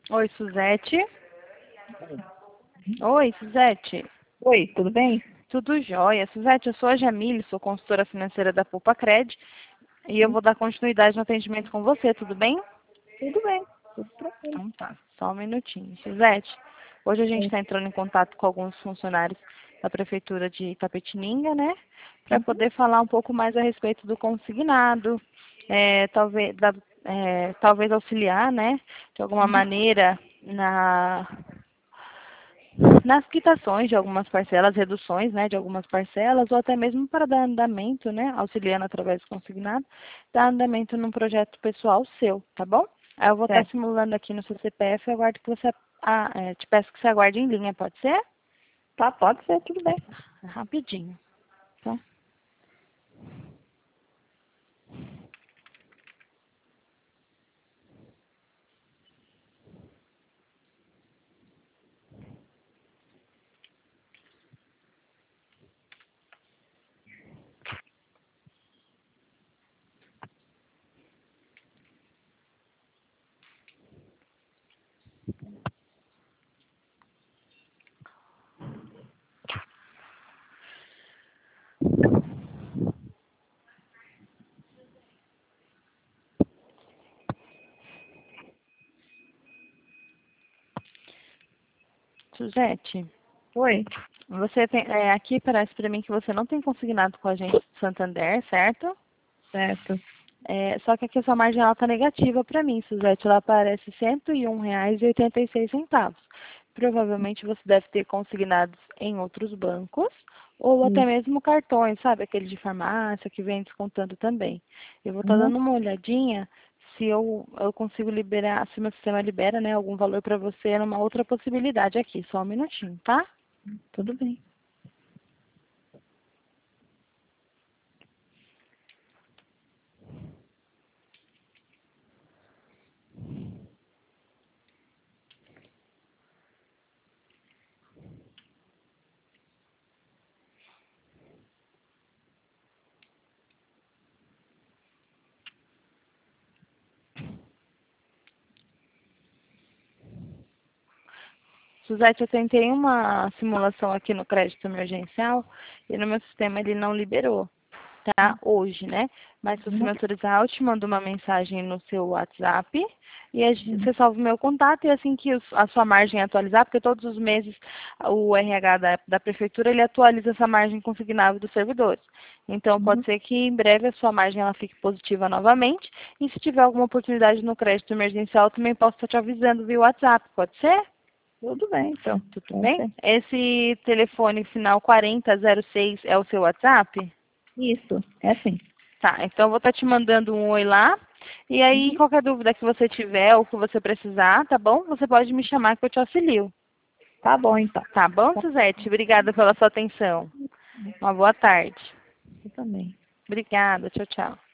Oi, Suzete. Oi, Suzete. Oi, tudo bem? Tudo jóia. Suzete, eu sou a Jamile, sou consultora financeira da Poupa-Cred e eu Sim, vou dar continuidade no atendimento com você, tudo bem? tudo bem, tudo tranquilo. Então tá, só um minutinho. Suzete, hoje a gente Sim. está entrando em contato com alguns funcionários da Prefeitura de Itapetininga, né? Para Uhum. poder falar um pouco mais a respeito do consignado, talvez auxiliar, né? De alguma Uhum. maneira nas quitações de algumas parcelas, reduções, né, de algumas parcelas, ou até mesmo para dar andamento, né, auxiliando através do consignado, dar andamento num projeto pessoal seu, tá bom? Aí eu vou estar Certo. simulando aqui no seu CPF, eu aguardo que você, te peço que você aguarde em linha, pode ser? Tá, pode ser, tudo bem. Rapidinho. Então, Suzete, oi, você tem, aqui parece para mim que você não tem consignado com a gente do Santander, certo? certo. Só que aqui a sua margem alta negativa para mim, Suzete. Ela aparece R$ 101,86. Provavelmente você deve ter consignados em outros bancos ou até Sim. mesmo cartões, sabe? Aquele de farmácia que vem descontando também. Eu vou estar Uhum. dando uma olhadinha se eu consigo liberar, se meu sistema libera, né, algum valor para você numa outra possibilidade aqui. Só um minutinho, tá? Tudo bem. Suzete, eu tentei uma simulação aqui no crédito emergencial e no meu sistema ele não liberou, tá? Hoje, né? Mas se você me Uhum. autorizar, eu te mando uma mensagem no seu WhatsApp e Uhum. você salva o meu contato e assim que a sua margem atualizar, porque todos os meses o RH da prefeitura ele atualiza essa margem consignável dos servidores. Então pode Uhum. ser que em breve a sua margem ela fique positiva novamente e se tiver alguma oportunidade no crédito emergencial, eu também posso estar te avisando via WhatsApp, pode ser? Tudo bem, então. Tudo Pode bem? ser. Esse telefone final 4006 é o seu WhatsApp? Isso, é assim. Tá, então eu vou estar te mandando um oi lá. E aí, Uhum. qualquer dúvida que você tiver ou que você precisar, tá bom? Você pode me chamar que eu te auxilio. Tá bom, então. Tá bom, Tá. Suzete? Obrigada pela sua atenção. Uma boa tarde. Eu também. Obrigada, tchau, tchau.